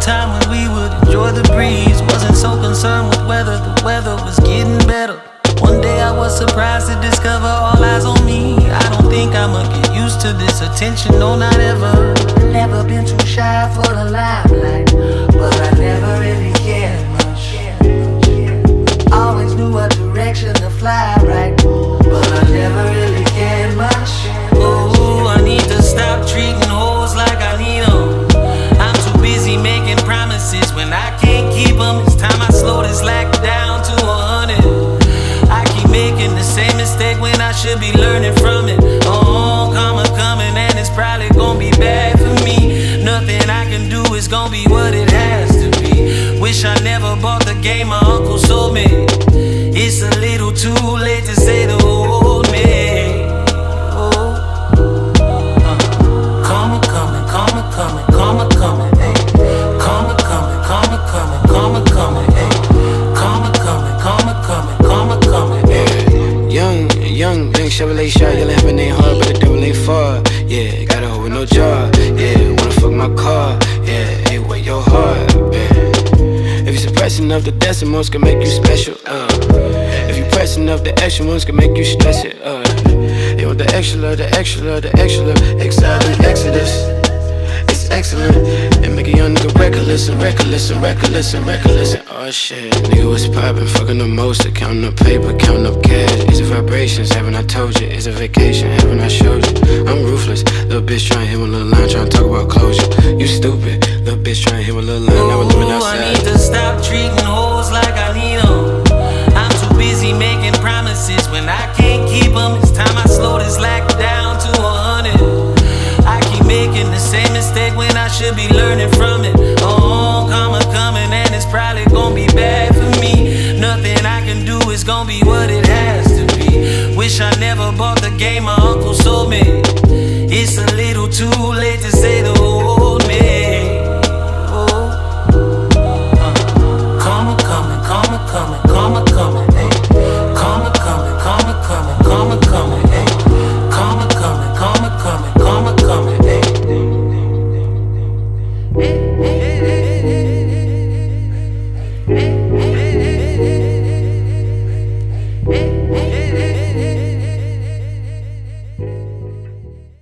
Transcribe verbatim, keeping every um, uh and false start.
time when we would enjoy the breeze. Wasn't so concerned with whether the weather was getting better. One day I was surprised to discover all eyes on me. I don't think I'ma get used to this attention, no, not ever. Never been too shy for the limelight, but I never really cared much. Always knew what direction to fly right, but I never really cared much. Oh, I need to stop treating hoes like I need them. I'm too busy making promises when I can't keep them. It's time I slow this lack down to a hundred. I keep making the same mistake when I should be learning from it. Oh, karma coming and it's probably gonna be bad for me. Nothing I can do is gonna be what it has to be. Wish I never bought the game my uncle sold me. It's a little too late to say the old me. Oh, uh, karma coming, karma coming, karma coming, hey. Karma coming, karma coming, karma coming, hey. Karma coming, karma coming, karma coming, hey. Young, young, young Chevrolet shot, yelling heaven ain't hard, but the devil ain't far. Yeah, got a hoe with no job. Yeah, wanna fuck my car. Yeah, hey, where your heart, man? If you're suppressing enough, the decimals can make you special. Uh, if you press enough, the extra ones can make you stress it. Uh, you want the extra love, the extra love, the extra love. Exciting Exodus. It's excellent. And make a young nigga reckless and reckless and reckless and reckless and oh shit. Nigga was poppin', fucking the most, counting up paper, counting up cash. Is it vibrations? Haven't I told you? Is it vacation? Haven't I showed you? I'm ruthless. Little bitch trying to hit my little line, trying to talk about closure. You stupid. Little bitch trying to hit my little line, now we're living outside. I need to stop treating hoes like I need them. I'm too busy making promises when I can't keep them. It's time I slow this lack down to a hundred. I keep making the same mistake when I should be learning from it. Oh, karma coming and it's probably gonna be bad for me. Nothing I can do is gonna be what it has to be. Wish I never bought the game my uncle sold me. It's a little too late to say the old me.